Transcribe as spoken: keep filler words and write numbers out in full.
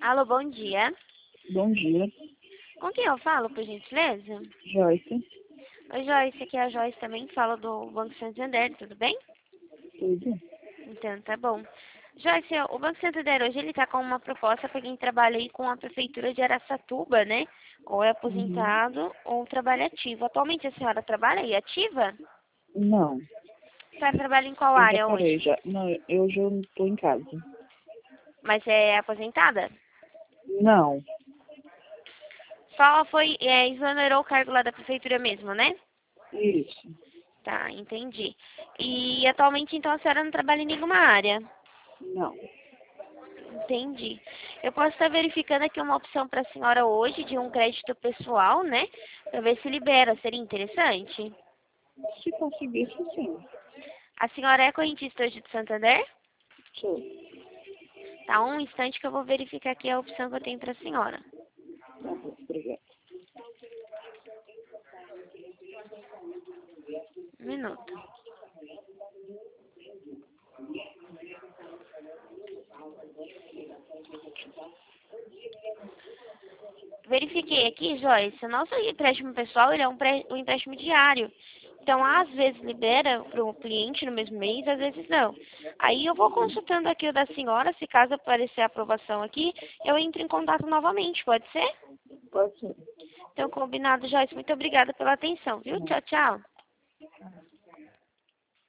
Alô, bom dia. Bom dia, Com quem eu falo, por gentileza? Joyce. Oi, Joyce, aqui é a Joyce também, fala do Banco Santander, tudo bem? Tudo? Então, tá bom. Joyce, o Banco Santander hoje ele tá com uma proposta para quem trabalha aí com a Prefeitura de Araçatuba, né? Ou é Uhum. aposentado ou trabalha ativo. Atualmente a senhora trabalha aí ativa? Não, A senhora trabalha em qual eu já área parei, hoje? já. Não, eu já estou em casa. Mas é aposentada? Não, Só foi, é, exonerou o cargo lá da Prefeitura mesmo, né? isso. Tá, entendi. E atualmente, então, a senhora não trabalha em nenhuma área? Não. Entendi. Eu posso estar verificando aqui uma opção para a senhora hoje de um crédito pessoal, né? Para ver se libera. Seria interessante? Se conseguisse, sim. A senhora é correntista hoje de Santander? Sou. Tá, um instante que eu vou verificar aqui a opção que eu tenho para a senhora. Tá bom, obrigada. Um minuto. Verifiquei aqui, Joyce, o nosso empréstimo pessoal ele é um, pré, um empréstimo diário. Então, às vezes libera para o cliente no mesmo mês, às vezes não. Aí eu vou Uhum. consultando aqui o da senhora, se caso aparecer a aprovação aqui, eu entro em contato novamente, pode ser? Pode ser. Então, combinado, Joyce. Muito obrigada pela atenção, viu? Não. Tchau, tchau.